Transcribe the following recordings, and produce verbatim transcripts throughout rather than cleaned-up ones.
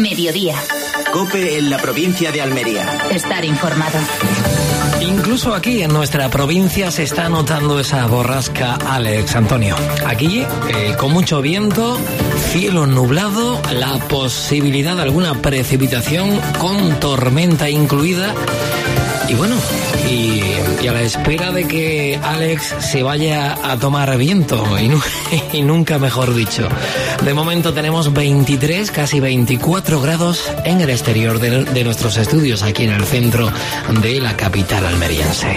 Mediodía. COPE en la provincia de Almería. Estar informado. Incluso aquí en nuestra provincia se está notando esa borrasca Alex, Antonio. Aquí, eh, con mucho viento, cielo nublado, la posibilidad de alguna precipitación con tormenta incluida. Y bueno, y, y a la espera de que Alex se vaya a tomar viento, y, nu- y nunca mejor dicho. De momento tenemos veintitrés, casi veinticuatro grados en el exterior de, de nuestros estudios, aquí en el centro de la capital almeriense.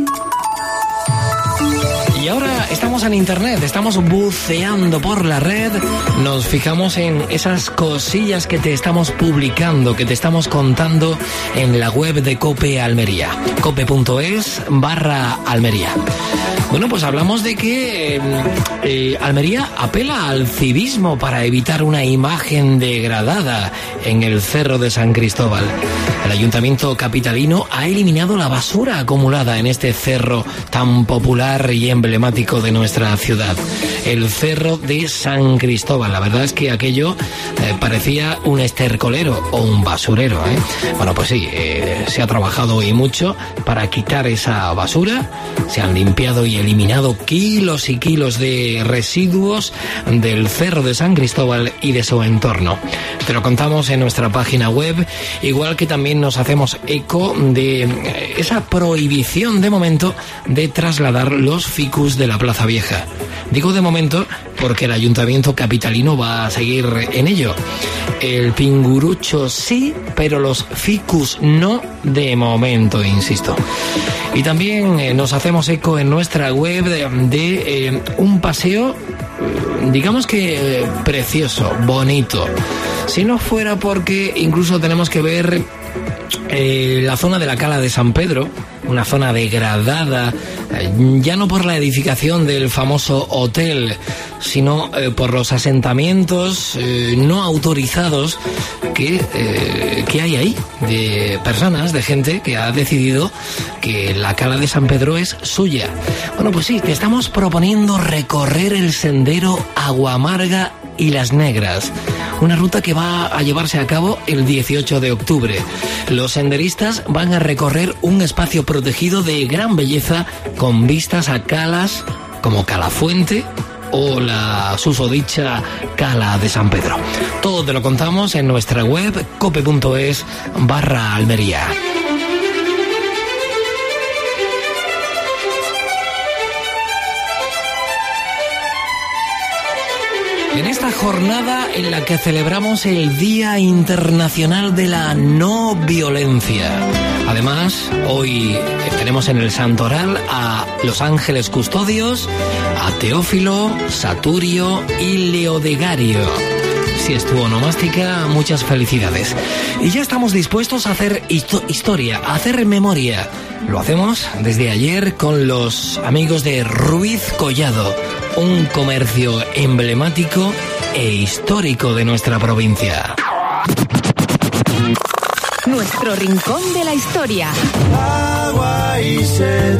Y ahora estamos en internet, estamos buceando por la red, nos fijamos en esas cosillas que te estamos publicando, que te estamos contando en la web de COPE Almería, cope.es barra Almería. Bueno, pues hablamos de que eh, eh, Almería apela al civismo para evitar una imagen degradada en el Cerro de San Cristóbal. El Ayuntamiento capitalino ha eliminado la basura acumulada en este cerro tan popular y emblemático de nuestra ciudad, el Cerro de San Cristóbal. La verdad es que aquello eh, parecía un estercolero o un basurero, ¿eh? Bueno, pues sí, eh, se ha trabajado y mucho para quitar esa basura, se han limpiado y eliminado kilos y kilos de residuos del Cerro de San Cristóbal y de su entorno. Te lo contamos en nuestra página web, igual que también nos hacemos eco de esa prohibición de momento de trasladar los ficus de la Plaza Vieja. Digo de momento porque el Ayuntamiento capitalino va a seguir en ello. El pingurucho sí, pero los ficus no de momento, insisto. Y también eh, nos hacemos eco en nuestra web de, de eh, un paseo, digamos que eh, precioso, bonito. Si no fuera porque incluso tenemos que ver eh, la zona de la Cala de San Pedro, una zona degradada, eh, ya no por la edificación del famoso hotel, sino eh, por los asentamientos eh, no autorizados que, eh, que hay ahí, de personas, de gente que ha decidido que la Cala de San Pedro es suya. Bueno, pues sí, te estamos proponiendo recorrer el sendero Agua Amarga y Las Negras, una ruta que va a llevarse a cabo el dieciocho de octubre. Los senderistas van a recorrer un espacio protegido de gran belleza con vistas a calas como Calafuente o la susodicha Cala de San Pedro. Todo te lo contamos en nuestra web cope.es barra Almería. En esta jornada en la que celebramos el Día Internacional de la No Violencia. Además, hoy tenemos en el Santoral a los ángeles custodios, a Teófilo, Saturio y Leodegario. Si es tu onomástica, muchas felicidades. Y ya estamos dispuestos a hacer histo- historia, a hacer memoria. Lo hacemos desde ayer con los amigos de Ruiz Collado, un comercio emblemático e histórico de nuestra provincia. Nuestro rincón de la historia. Agua y sed.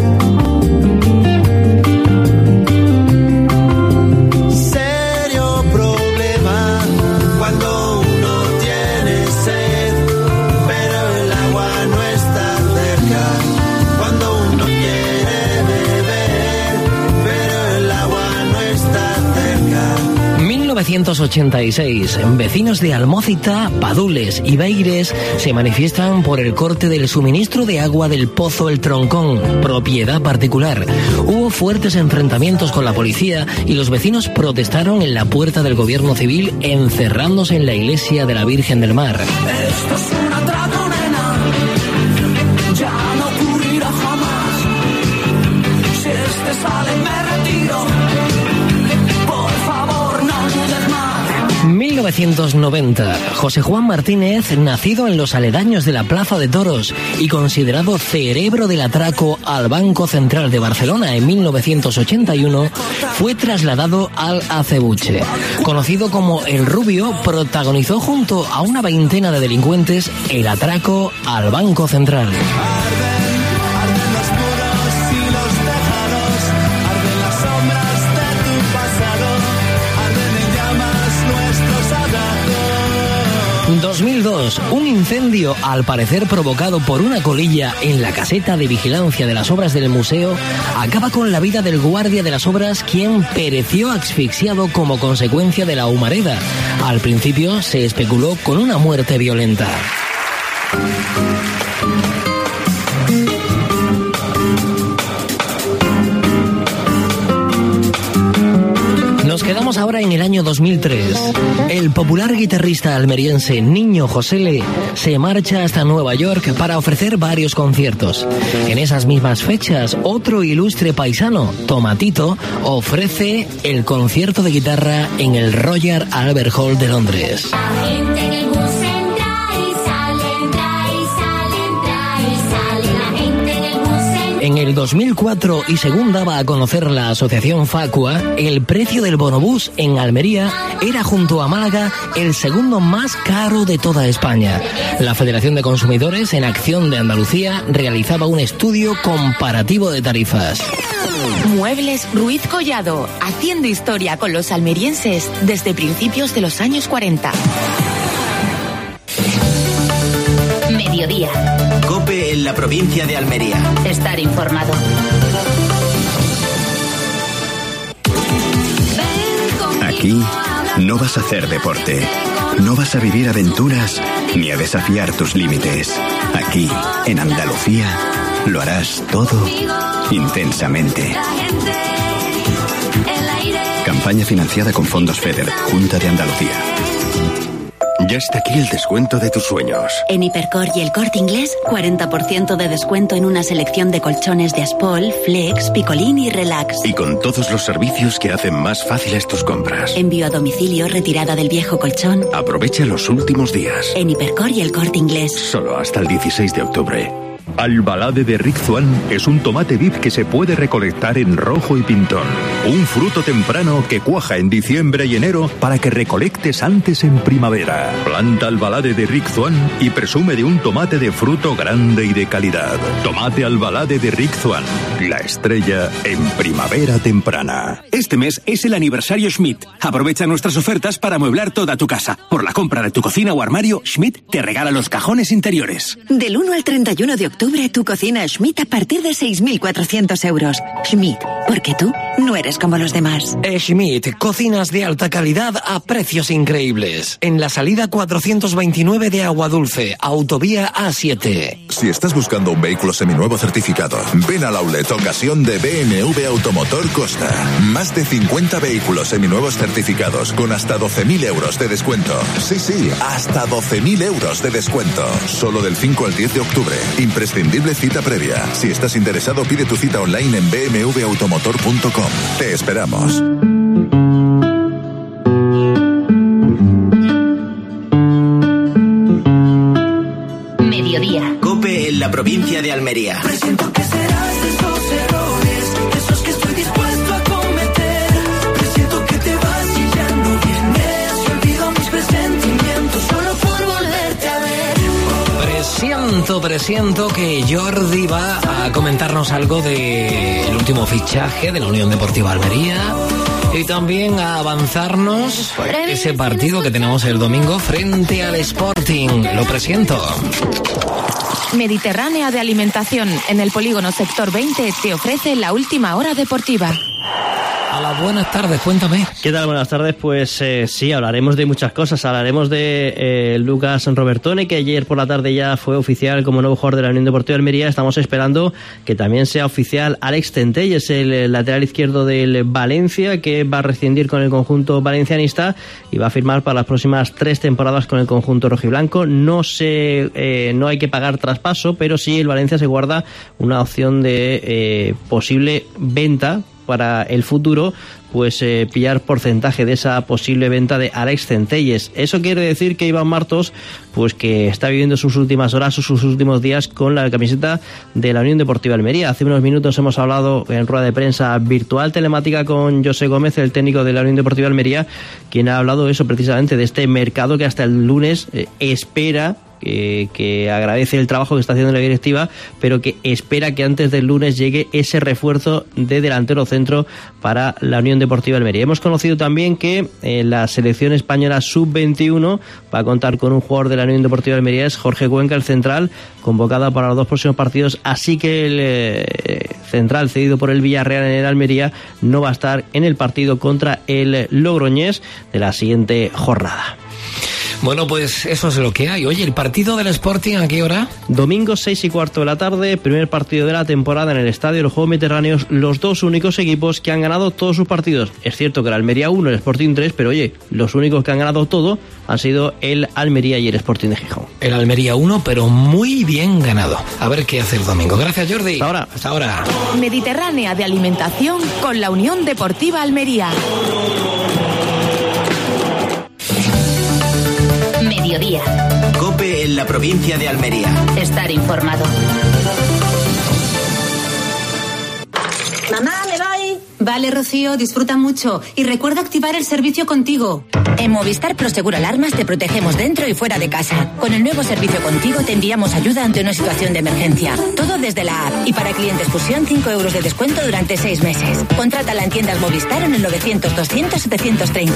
Serio problema cuando uno tiene sed, pero el agua no está cerca. Cuando uno quiere beber, pero el agua no está cerca. mil novecientos ochenta y seis, vecinos de Almócita, Padules y Beires se manifiestan por el corte del suministro de agua del Pozo El Troncón, propiedad particular. Hubo fuertes enfrentamientos con la policía y los vecinos protestaron en la puerta del gobierno civil, encerrándose en la iglesia de la Virgen del Mar. Esto es un atraco, nena, ya no ocurrirá jamás. Si este sale me retiro, por favor no dudes más. mil novecientos noventa, José Juan Martínez, nacido en los aledaños de la Plaza de Toros y considerado cerebro del atraco al Banco Central de Barcelona en mil novecientos ochenta y uno, fue trasladado al acebuche. Conocido como El Rubio, protagonizó junto a una veintena de delincuentes el atraco al Banco Central. Arden los muros y los tejados, arden las sombras de tu pasado, arden en llamas nuestros abrazos. dos mil dos, un incendio al parecer provocado por una colilla en la caseta de vigilancia de las obras del museo acaba con la vida del guardia de las obras, quien pereció asfixiado como consecuencia de la humareda. Al principio se especuló con una muerte violenta. Nos quedamos ahora en el año dos mil tres. El popular guitarrista almeriense Niño Josele se marcha hasta Nueva York para ofrecer varios conciertos. En esas mismas fechas, otro ilustre paisano, Tomatito, ofrece el concierto de guitarra en el Royal Albert Hall de Londres. En el dos mil cuatro, y según daba a conocer la asociación Facua, el precio del bonobús en Almería era, junto a Málaga, el segundo más caro de toda España. La Federación de Consumidores en Acción de Andalucía realizaba un estudio comparativo de tarifas. Muebles Ruiz Collado, haciendo historia con los almerienses desde principios de los años cuarenta. Mediodía. COPE en la provincia de Almería. Estar informado. Aquí no vas a hacer deporte, no vas a vivir aventuras ni a desafiar tus límites. Aquí, en Andalucía, lo harás todo intensamente. Campaña financiada con fondos FEDER, Junta de Andalucía. Ya está aquí el descuento de tus sueños. En Hipercor y El Corte Inglés, cuarenta por ciento de descuento en una selección de colchones de Aspol, Flex, Picolín y Relax. Y con todos los servicios que hacen más fáciles tus compras. Envío a domicilio, retirada del viejo colchón. Aprovecha los últimos días. En Hipercor y El Corte Inglés. Solo hasta el dieciséis de octubre. Albalade de Rixuan es un tomate vid que se puede recolectar en rojo y pintón. Un fruto temprano que cuaja en diciembre y enero para que recolectes antes en primavera. Planta Albalade de Rixuan y presume de un tomate de fruto grande y de calidad. Tomate Albalade de Rixuan, la estrella en primavera temprana. Este mes es el aniversario Schmidt. Aprovecha nuestras ofertas para amueblar toda tu casa. Por la compra de tu cocina o armario, Schmidt te regala los cajones interiores. Del uno al treinta y uno de octubre, tu cocina Schmidt a partir de seis mil cuatrocientos euros. Schmidt, porque tú no eres como los demás. Schmidt, cocinas de alta calidad a precios increíbles. En la salida cuatrocientos veintinueve de Aguadulce, autovía A siete. Si estás buscando un vehículo seminuevo certificado, ven al outlet ocasión de B M W Automotor Costa. Más de cincuenta vehículos seminuevos certificados con hasta doce mil euros de descuento. Sí, sí, hasta doce mil euros de descuento. Solo del cinco al diez de octubre. Imprescindible cita previa. Si estás interesado, pide tu cita online en b m w automotor punto com. Te esperamos. Mediodía. COPE en la provincia de Almería. Presiento que serás de esos errores, esos que estoy dispuesto a cometer. Presiento que te vas y ya no vienes. Y olvido mis presentimientos solo por volverte a ver. Presiento, presiento que Jordi va a comentarnos algo del último fichaje de la Unión Deportiva Almería y también a avanzarnos ese partido que tenemos el domingo frente al Sporting. Lo presiento. Mediterránea de Alimentación, en el polígono Sector veinte, te ofrece la última hora deportiva. Hola, buenas tardes, cuéntame. ¿Qué tal? Buenas tardes, pues eh, sí, hablaremos de muchas cosas. Hablaremos de eh, Lucas Robertone, que ayer por la tarde ya fue oficial como nuevo jugador de la Unión Deportiva Almería. Estamos esperando que también sea oficial Alex Centelles, el, el lateral izquierdo del Valencia, que va a rescindir con el conjunto valencianista y va a firmar para las próximas tres temporadas con el conjunto rojiblanco. No se, eh, no hay que pagar traspaso, pero sí el Valencia se guarda una opción de eh, posible venta para el futuro, pues eh, pillar porcentaje de esa posible venta de Alex Centelles. Eso quiere decir que Iván Martos, pues que está viviendo sus últimas horas, sus últimos días con la camiseta de la Unión Deportiva Almería. Hace unos minutos hemos hablado en rueda de prensa virtual telemática con José Gómez, el técnico de la Unión Deportiva Almería, quien ha hablado eso precisamente de este mercado que hasta el lunes eh, espera que, que agradece el trabajo que está haciendo la directiva, pero que espera que antes del lunes llegue ese refuerzo de delantero centro para la Unión Deportiva Almería. Hemos conocido también que eh, la selección española sub veintiuno va a contar con un jugador de la Unión Deportiva Almería, es Jorge Cuenca, el central, convocado para los dos próximos partidos, así que el eh, central cedido por el Villarreal en el Almería no va a estar en el partido contra el Logroñés de la siguiente jornada. Bueno, pues eso es lo que hay. Oye, ¿el partido del Sporting a qué hora? Domingo seis y cuarto de la tarde, primer partido de la temporada en el Estadio de los Juegos Mediterráneos, los dos únicos equipos que han ganado todos sus partidos. Es cierto que el Almería uno, el Sporting tres, pero oye, los únicos que han ganado todo han sido el Almería y el Sporting de Gijón. El Almería uno, pero muy bien ganado. A ver qué hace el domingo. Gracias, Jordi. Hasta ahora. Hasta ahora. Mediterránea de alimentación con la Unión Deportiva Almería. Mediodía. COPE en la provincia de Almería. Estar informado. Mamá, me voy. Vale, Rocío, disfruta mucho. Y recuerda activar el servicio Contigo. En Movistar Prosegur Alarmas te protegemos dentro y fuera de casa. Con el nuevo servicio Contigo te enviamos ayuda ante una situación de emergencia. Todo desde la app. Y para clientes Fusión, cinco euros de descuento durante seis meses. Contrátala en tiendas Movistar en el novecientos doscientos setecientos treinta.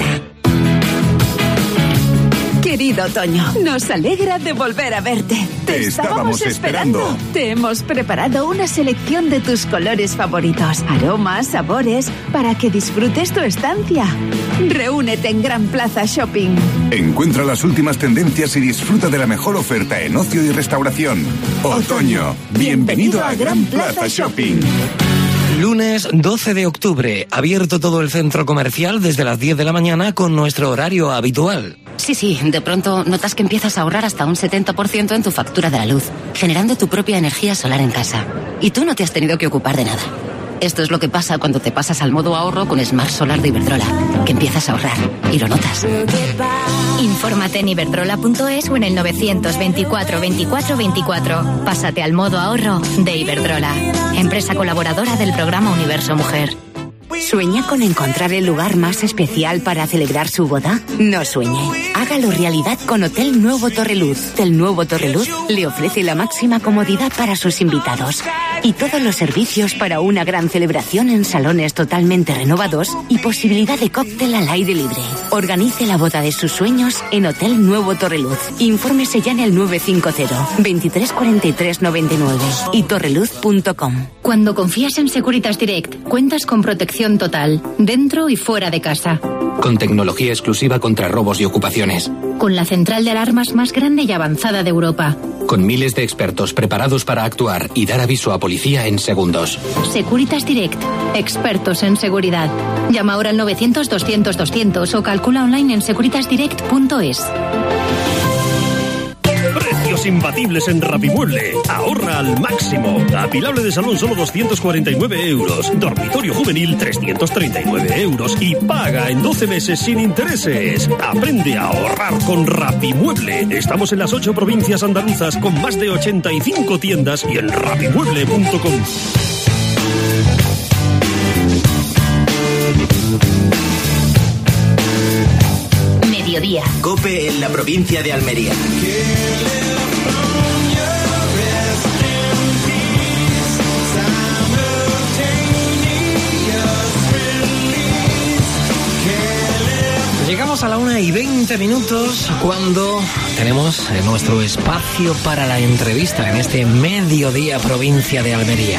Querido Toño, nos alegra de volver a verte. Te estábamos esperando. Te hemos preparado una selección de tus colores favoritos, aromas, sabores, para que disfrutes tu estancia. Reúnete en Gran Plaza Shopping. Encuentra las últimas tendencias y disfruta de la mejor oferta en ocio y restauración. Otoño, bienvenido a Gran Plaza Shopping. Lunes doce de octubre, abierto todo el centro comercial desde las diez de la mañana con nuestro horario habitual. Sí, sí, de pronto notas que empiezas a ahorrar hasta un setenta por ciento en tu factura de la luz, generando tu propia energía solar en casa. Y tú no te has tenido que ocupar de nada. Esto es lo que pasa cuando te pasas al modo ahorro con Smart Solar de Iberdrola, que empiezas a ahorrar y lo notas. Infórmate en iberdrola punto es o en el novecientos veinticuatro veinticuatro veinticuatro. Pásate al modo ahorro de Iberdrola, empresa colaboradora del programa Universo Mujer. ¿Sueña con encontrar el lugar más especial para celebrar su boda? No sueñe. Hágalo realidad con Hotel Nuevo Torreluz. Hotel Nuevo Torreluz le ofrece la máxima comodidad para sus invitados y todos los servicios para una gran celebración en salones totalmente renovados y posibilidad de cóctel al aire libre. Organice la boda de sus sueños en Hotel Nuevo Torreluz. Infórmese ya en el nueve cinco cero, veintitrés cuarenta y tres noventa y nueve y torreluz punto com. Cuando confías en Securitas Direct, cuentas con protección total, dentro y fuera de casa. Con tecnología exclusiva contra robos y ocupaciones. Con la central de alarmas más grande y avanzada de Europa. Con miles de expertos preparados para actuar y dar aviso a policía en segundos. Securitas Direct, expertos en seguridad. Llama ahora al novecientos doscientos doscientos o calcula online en securitas direct punto es. Precios imbatibles en Rapimueble. Ahorra al máximo. Apilable de salón solo doscientos cuarenta y nueve euros. Dormitorio juvenil trescientos treinta y nueve euros. Y paga en doce meses sin intereses. Aprende a ahorrar con Rapimueble. Estamos en las ocho provincias andaluzas con más de ochenta y cinco tiendas y en rapimueble punto com. Mediodía. COPE en la provincia de Almería. Llegamos a la una y veinte minutos cuando tenemos nuestro espacio para la entrevista en este Mediodía Provincia de Almería.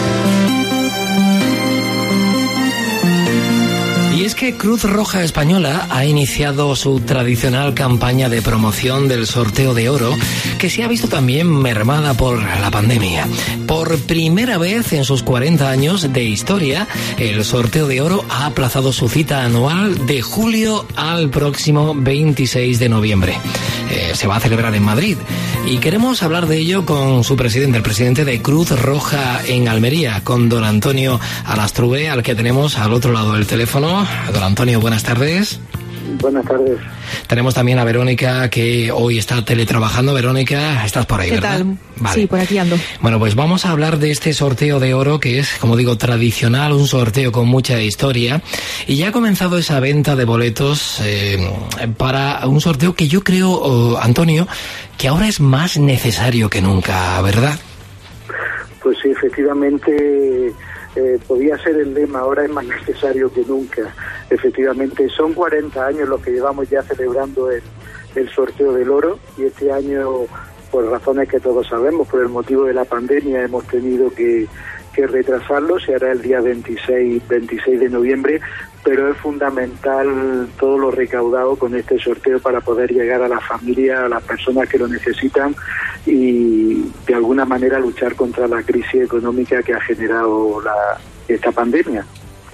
Y es que Cruz Roja Española ha iniciado su tradicional campaña de promoción del sorteo de oro, que se ha visto también mermada por la pandemia. Por primera vez en sus cuarenta años de historia, el sorteo de oro ha aplazado su cita anual de julio al próximo veintiséis de noviembre. Eh, se va a celebrar en Madrid. Y queremos hablar de ello con su presidente, el presidente de Cruz Roja en Almería, con don Antonio Alastrube, al que tenemos al otro lado del teléfono. Don Antonio, buenas tardes. Buenas tardes. Tenemos también a Verónica, que hoy está teletrabajando. Verónica, estás por ahí, ¿Qué ¿verdad? tal? Vale. Sí, por aquí ando. Bueno, pues vamos a hablar de este sorteo de oro, que es, como digo, tradicional, un sorteo con mucha historia. Y ya ha comenzado esa venta de boletos eh, para un sorteo que yo creo, oh, Antonio, que ahora es más necesario que nunca, ¿verdad? Pues sí, efectivamente... Eh, podía ser el lema, ahora es más necesario que nunca. Efectivamente, son cuarenta años los que llevamos ya celebrando el, el sorteo del oro, y este año, por razones que todos sabemos, por el motivo de la pandemia, hemos tenido que, que retrasarlo. Se hará el día veintiséis de noviembre, pero es fundamental todo lo recaudado con este sorteo para poder llegar a la familia, a las personas que lo necesitan, y de alguna manera luchar contra la crisis económica que ha generado la, esta pandemia.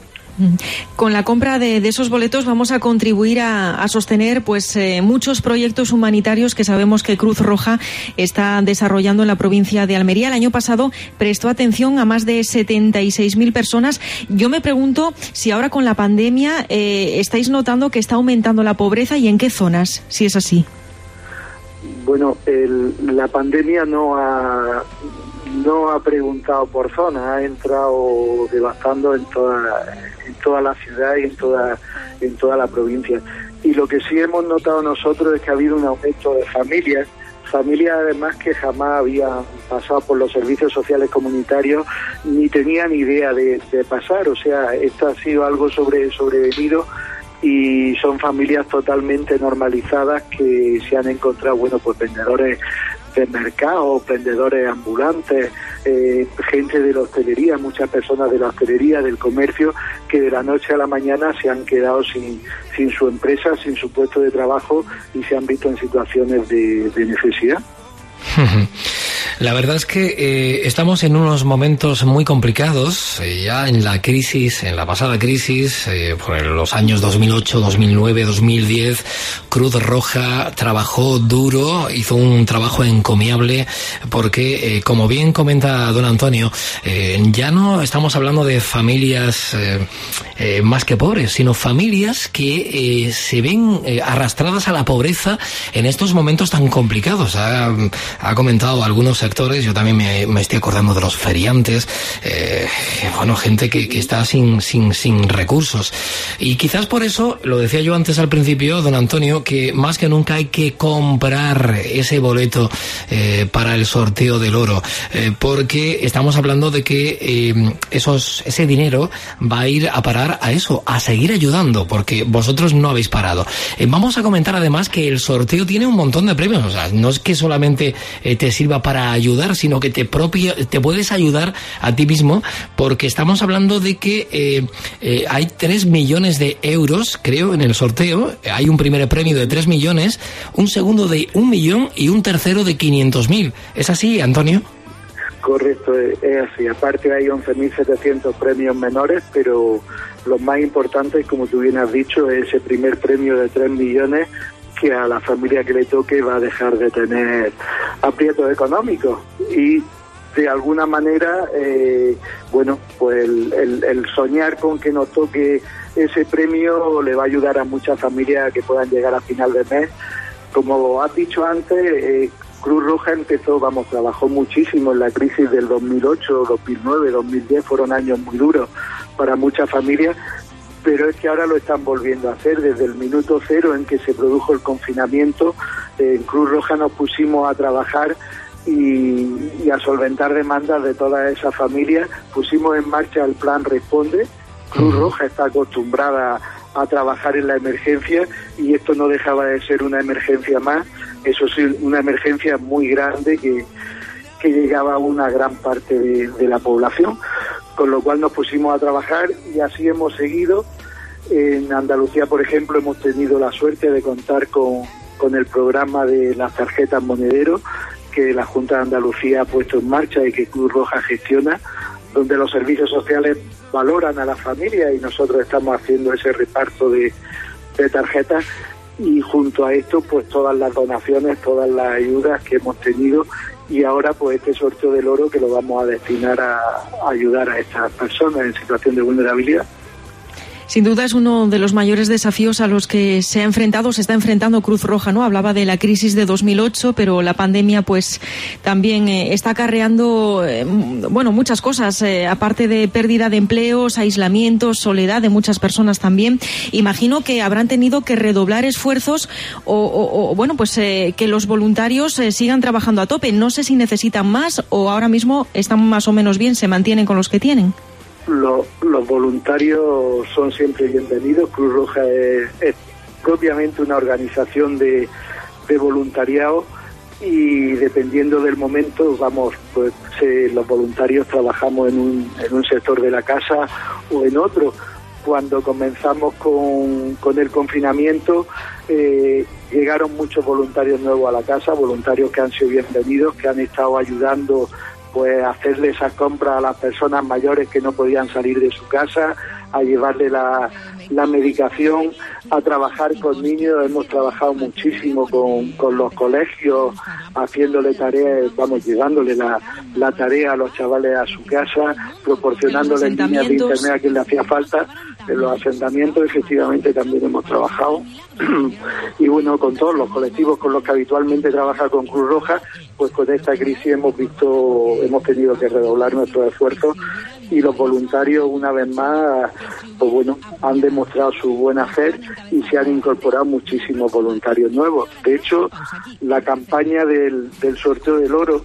Con la compra de, de esos boletos vamos a contribuir a, a sostener pues eh, muchos proyectos humanitarios que sabemos que Cruz Roja está desarrollando en la provincia de Almería. El año pasado prestó atención a más de setenta y seis mil personas. Yo me pregunto si ahora con la pandemia eh, estáis notando que está aumentando la pobreza, y en qué zonas, si es así. Bueno, el, la pandemia no ha... no ha preguntado por zona, ha entrado devastando en toda en toda la ciudad y en toda en toda la provincia. Y lo que sí hemos notado nosotros es que ha habido un aumento de familias, familias además que jamás habían pasado por los servicios sociales comunitarios ni tenían idea de, de pasar. O sea, esto ha sido algo sobre sobrevenido, y son familias totalmente normalizadas que se han encontrado, bueno, pues vendedores de mercado, vendedores ambulantes, eh, gente de la hostelería, muchas personas de la hostelería, del comercio, que de la noche a la mañana se han quedado sin, sin su empresa, sin su puesto de trabajo, y se han visto en situaciones de, de necesidad. La verdad es que eh, estamos en unos momentos muy complicados, eh, ya en la crisis, en la pasada crisis, eh, por los años dos mil ocho, dos mil nueve, dos mil diez, Cruz Roja trabajó duro, hizo un trabajo encomiable, porque, eh, como bien comenta don Antonio, eh, ya no estamos hablando de familias eh, eh, más que pobres, sino familias que eh, se ven eh, arrastradas a la pobreza en estos momentos tan complicados. Ha, ha comentado algunos sectores, yo también me, me estoy acordando de los feriantes, eh, bueno, gente que, que está sin, sin, sin recursos. Y quizás por eso, lo decía yo antes al principio, don Antonio, que más que nunca hay que comprar ese boleto eh, para el sorteo del oro, eh, porque estamos hablando de que eh, esos, ese dinero va a ir a parar a eso, a seguir ayudando, porque vosotros no habéis parado. Eh, vamos a comentar además que el sorteo tiene un montón de premios, o sea, no es que solamente eh, te sirva para ayudar, sino que te propio, te puedes ayudar a ti mismo, porque estamos hablando de que eh, eh, hay tres millones de euros, creo, en el sorteo. Hay un primer premio de tres millones, un segundo de un millón y un tercero de quinientos mil. ¿Es así, Antonio? Correcto, es así. Aparte hay once mil setecientos premios menores, pero lo más importante, como tú bien has dicho, es ese primer premio de tres millones, que a la familia que le toque va a dejar de tener aprietos económicos, y de alguna manera, eh, bueno, pues el, el, el soñar con que nos toque ese premio le va a ayudar a muchas familias a que puedan llegar a final de mes. Como has dicho antes, eh, Cruz Roja empezó, vamos, trabajó muchísimo en la crisis del dos mil ocho, dos mil nueve, dos mil diez, fueron años muy duros para muchas familias, pero es que ahora lo están volviendo a hacer. Desde el minuto cero en que se produjo el confinamiento, eh, en Cruz Roja nos pusimos a trabajar y, y a solventar demandas de todas esas familias. Pusimos en marcha el plan Responde. Cruz Roja está acostumbrada a trabajar en la emergencia, y esto no dejaba de ser una emergencia más, eso sí, una emergencia muy grande que, que llegaba a una gran parte de, de la población, con lo cual nos pusimos a trabajar y así hemos seguido. En Andalucía, por ejemplo, hemos tenido la suerte de contar con, con el programa de las tarjetas monedero que la Junta de Andalucía ha puesto en marcha y que Cruz Roja gestiona, donde los servicios sociales valoran a la familia y nosotros estamos haciendo ese reparto de, de tarjetas, y junto a esto pues todas las donaciones, todas las ayudas que hemos tenido, y ahora pues este sorteo del oro que lo vamos a destinar a, a ayudar a estas personas en situación de vulnerabilidad. Sin duda es uno de los mayores desafíos a los que se ha enfrentado, se está enfrentando Cruz Roja, ¿no? Hablaba de la crisis de dos mil ocho, pero la pandemia pues también eh, está acarreando, eh, bueno, muchas cosas, eh, aparte de pérdida de empleos, aislamientos, soledad de muchas personas también. Imagino que habrán tenido que redoblar esfuerzos o, o, o bueno, pues eh, que los voluntarios eh, sigan trabajando a tope. No sé si necesitan más o ahora mismo están más o menos bien, se mantienen con los que tienen. Los, los voluntarios son siempre bienvenidos. Cruz Roja es, es propiamente una organización de, de voluntariado y dependiendo del momento, vamos, pues eh, los voluntarios trabajamos en un, en un sector de la casa o en otro. Cuando comenzamos con, con el confinamiento, eh, llegaron muchos voluntarios nuevos a la casa, voluntarios que han sido bienvenidos, que han estado ayudando pues hacerle esas compras a las personas mayores que no podían salir de su casa, a llevarle la, la medicación, a trabajar con niños. Hemos trabajado muchísimo con, con los colegios, haciéndole tareas, vamos, llevándole la, la tarea a los chavales a su casa, proporcionándoles líneas de internet a quien le hacía falta. En los asentamientos efectivamente también hemos trabajado y bueno, con todos los colectivos con los que habitualmente trabaja con Cruz Roja, pues con esta crisis hemos visto, hemos tenido que redoblar nuestros esfuerzos y los voluntarios una vez más, pues bueno, han demostrado su buena fe y se han incorporado muchísimos voluntarios nuevos. De hecho, la campaña del, del sorteo del oro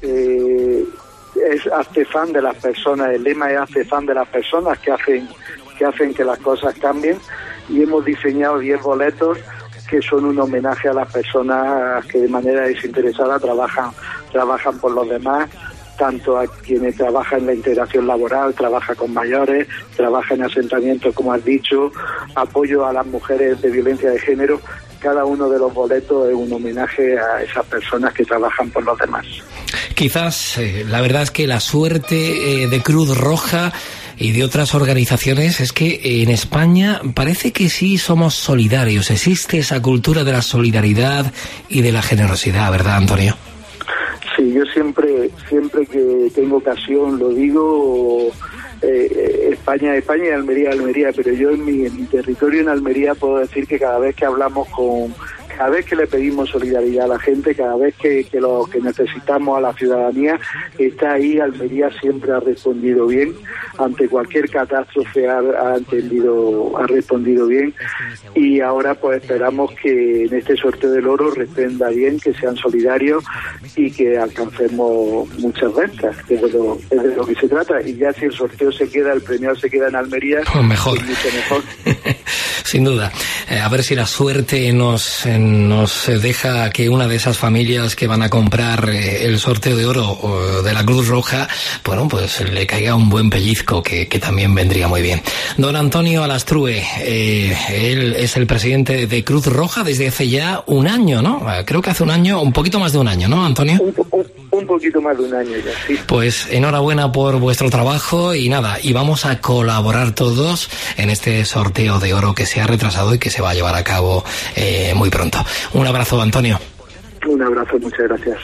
eh, es hazte fan de las personas, el lema es hazte fan de las personas que hacen que hacen que las cosas cambien, y hemos diseñado diez boletos que son un homenaje a las personas que de manera desinteresada trabajan trabajan por los demás, tanto a quienes trabajan en la integración laboral, trabaja con mayores, trabaja en asentamientos, como has dicho, apoyo a las mujeres de violencia de género. Cada uno de los boletos es un homenaje a esas personas que trabajan por los demás. Quizás eh, la verdad es que la suerte eh, de Cruz Roja y de otras organizaciones es que en España parece que sí somos solidarios, existe esa cultura de la solidaridad y de la generosidad, ¿verdad, Antonio? Sí, yo siempre siempre que tengo ocasión lo digo, eh, España, España y Almería, Almería, pero yo en mi, en mi territorio en Almería puedo decir que cada vez que hablamos con... Cada vez que le pedimos solidaridad a la gente, cada vez que, que lo que necesitamos a la ciudadanía, está ahí. Almería siempre ha respondido bien, ante cualquier catástrofe ha, ha entendido, ha respondido bien, y ahora pues esperamos que en este sorteo del oro responda bien, que sean solidarios y que alcancemos muchas ventas, que es de lo, es de lo que se trata. Y ya si el sorteo se queda, el premio se queda en Almería, pues mejor. Pues mucho mejor. Sin duda. Eh, a ver si la suerte nos, eh, nos deja que una de esas familias que van a comprar eh, el sorteo de oro o de la Cruz Roja, bueno, pues le caiga un buen pellizco, que, que también vendría muy bien. Don Antonio Alastrue, eh, él es el presidente de Cruz Roja desde hace ya un año, ¿no? Creo que hace un año, un poquito más de un año, ¿no, Antonio? Un, un, un poquito más de un año ya, sí. Pues enhorabuena por vuestro trabajo y nada, y vamos a colaborar todos en este sorteo de oro que se ha retrasado y que se va a llevar a cabo eh, muy pronto. Un abrazo, Antonio. Un abrazo, muchas gracias.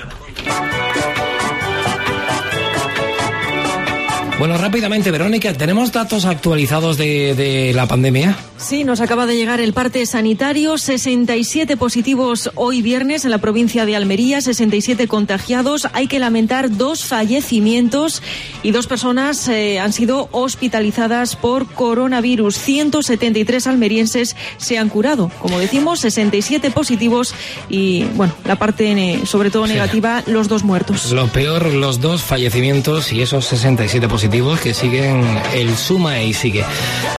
Bueno, rápidamente, Verónica, ¿tenemos datos actualizados de, de la pandemia? Sí, nos acaba de llegar el parte sanitario, sesenta y siete positivos hoy viernes en la provincia de Almería, sesenta y siete contagiados, hay que lamentar dos fallecimientos y dos personas eh, han sido hospitalizadas por coronavirus, ciento setenta y tres almerienses se han curado, como decimos, sesenta y siete positivos y, bueno, la parte sobre todo negativa, sí. Los dos muertos. Lo peor, los dos fallecimientos y esos sesenta y siete positivos que siguen el suma y sigue.